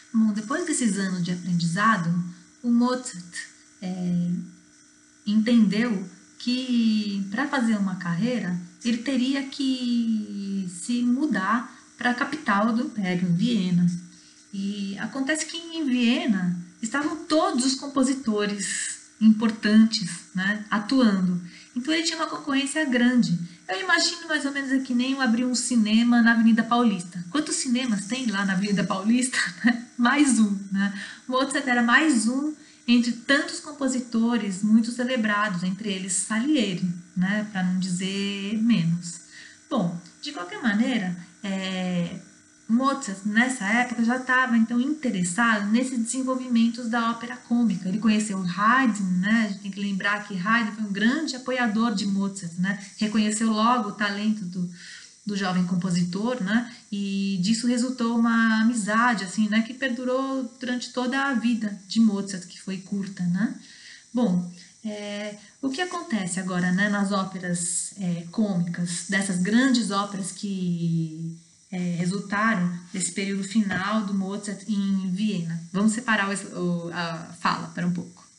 Bom, depois desses anos de aprendizado, o Mozart entendeu que para fazer uma carreira ele teria que se mudar para a capital do Império, Viena. E acontece que em Viena estavam todos os compositores importantes, né, atuando. Então ele tinha uma concorrência grande. Eu imagino mais ou menos que nem abrir um cinema na Avenida Paulista. Quantos cinemas tem lá na Avenida Paulista? Mais um, né? Mozart era mais um entre tantos compositores muito celebrados, entre eles Salieri, né, para não dizer menos. Bom, de qualquer maneira, Mozart nessa época já estava então interessado nesses desenvolvimentos da ópera cômica. Ele conheceu Haydn, né? A gente tem que lembrar que Haydn foi um grande apoiador de Mozart, né? Reconheceu logo o talento do jovem compositor, né? E disso resultou uma amizade, assim, né? Que perdurou durante toda a vida de Mozart, que foi curta, né? Bom, o que acontece agora, né? Nas óperas cômicas, dessas grandes óperas que resultaram desse período final do Mozart em Viena? Vamos separar a fala para um pouco.